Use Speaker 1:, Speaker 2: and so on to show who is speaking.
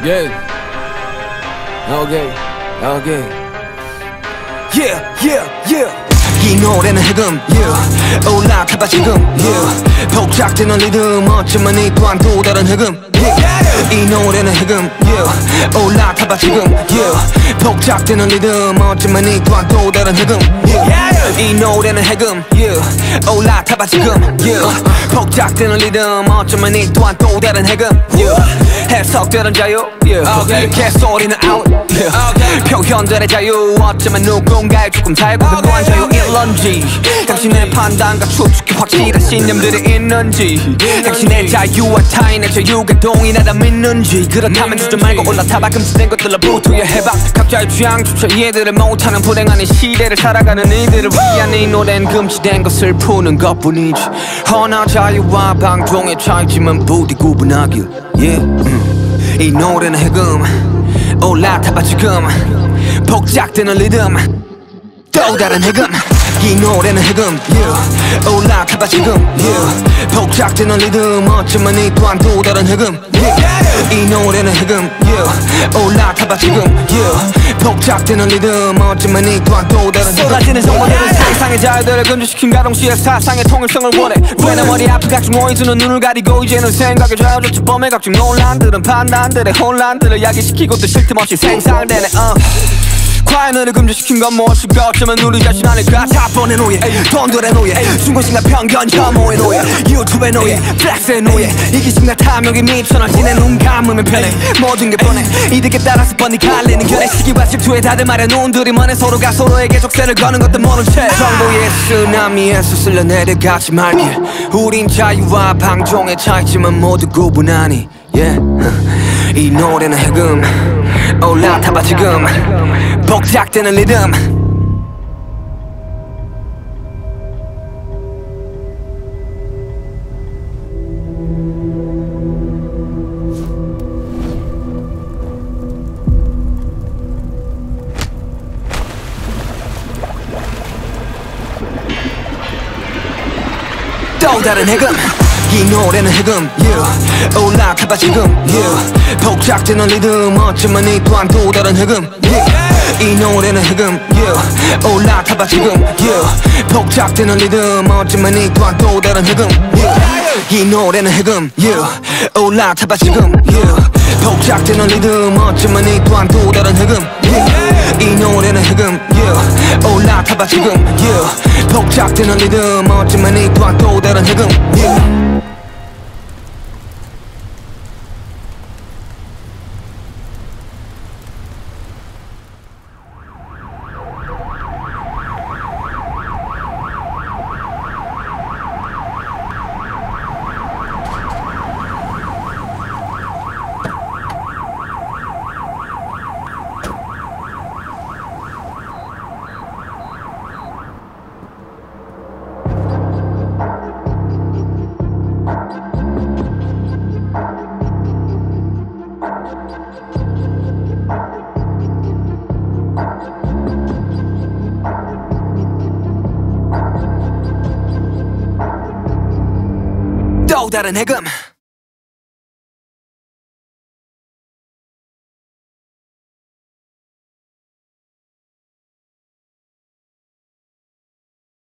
Speaker 1: Yeah. Okay. Okay.
Speaker 2: Yeah, yeah, yeah. 이 노래는 해금, yeah. 올라타봐 지금, yeah. 복잡되는 리듬, 어쩌면 이 또한 또 다른 해금, yeah. 이 노래는 해금, yeah. 올라타봐 지금, yeah. 복잡되는 리듬, 어쩌면 이 또한 또 다른 해금, yeah. 이 노래는 해금, yeah. 올라타봐 지금, yeah. 복잡되는 리듬, 어쩌면 이 또한 또 다른 해금, yeah. 해석되는 자유, yeah. 개소리는 out, yeah. 표현들의 자유, 어쩌면 누군가의 조금 달고 또한 자유일런지, 당신의 판단과 추측이 확실한 신념들이 있는지, 당신의 자유와 타인의 자유가 동일하다 믿는지, 그렇다면 주저 말고 올라타봐. 금지된 것들로부터 해봐. 각자의 취향조차 이해들을 못하는 불행 아닌 시대를 살아가는 이들을 위한 이 노래는 금지된 것을 푸는 것뿐이지. 허나 자유와 방종의 차이지만 부디 구분하길, yeah. 이 노래는 해금, 올라타봐 지금. 복잡되는 리듬, 또 다른 해금. 이 노래는 해금, yeah. 올라타봐 지금, yeah. 복잡되는 리듬, 어쩌면 이 또한 또 다른 해금, yeah. 이 노래는 해금, yeah. 올라타봐 지금, yeah. 복잡되는 리듬, 어쩌면 이 또한 또 다른 해금. 쏟아지는 정보들은 상상의 자유들을 금지시킨 가동시에 사상의 통일성을 원해. 왜내 머리 앞에 각종 오이즈는 눈을 가리고 이제는 생각에 좌우조차 범해. 각종 논란들은 판단들의 혼란들을 야기시키고 또 쉴 틈 없이 생산되네. 과연을 금지시킨 건 무엇일까? 어쩌면 우리 자신 아닐까? 자본의 노예, 돈들의 노예, 중고심과 편견 혐오의 노예, 유튜브의 노예, 플렉스의 노예, 이기심과 탐욕이 미쳐나지네. 눈 감으면 편해, 모든 게 뻔해. 이득에 따라서 뻔히 갈리는 결의 시기와 질투에 다들 말해 눈들이 먼해. 서로가 서로에게 족쇄를 거는 것도 모른 채 정보의 쓰나미에서 쓸려내려가지 말길. 우린 자유와 방종의 차이지만 모두 구분하니, yeah. 이 노래는 해금, 올라타봐 지금. 복잡되는 리듬, 또 다른 해금. 이 노래는 해금, yeah. 올라타봐 지금, yeah. 복잡되는 리듬, 어쩌면 이 또한 또 다른 해금, yeah. 이 노래는 해금, yeah. 올라타봐 지금, yeah. 복잡되는 리듬, 어쩌면 이 또한 또 다른 해금, yeah. 이 노래는 해금, yeah. 올라타봐 지금, yeah. 복잡되는 리듬, 어쩌면 이 또한 또 다른 해금, yeah. 이 노래는 해금, yeah. 올라타봐 지금, yeah. 복잡되는 리듬, 어쩌면 이 또한 또 다른 해금, yeah. 또 다른 해금.